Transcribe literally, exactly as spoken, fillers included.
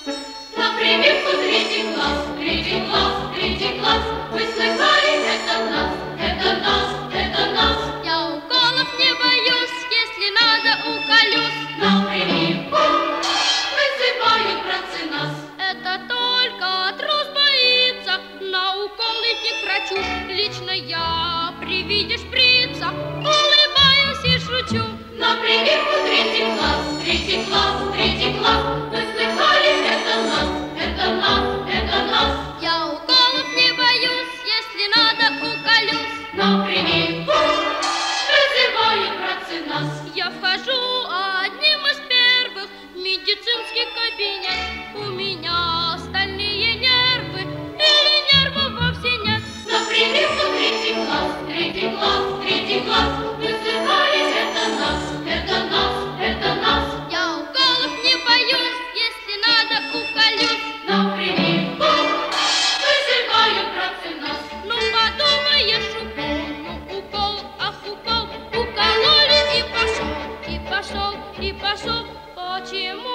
На прививку третий класс, третий класс, третий класс. Вы слыхали, это нас, это нас, это нас. Я уколов не боюсь, если надо уколюсь. На прививку вызывают братцы нас. Это только трус боится на укол идти к врачу. Лично я при виде шприца улыбаюсь и шучу. На прививку третий класс, третий класс, третий класс. Вы слыхали, это нас, это нас, это нас. Я уколов не боюсь, если надо уколюсь. На прививку вызывают братцы нас. Я вхожу одним из первых в медицинский кабинет. У меня стальные нервы или нервов вовсе нет. На прививку третий класс, третий класс, третий класс. Вы слыхали, это нас, это нас, это нас. Я уколов не боюсь, если надо уколюсь. На прививку вызывают братцы нас. Ну подумаешь, укол, ну укол, ах укол. Укололи и пошел, и пошел, и пошел. Почему?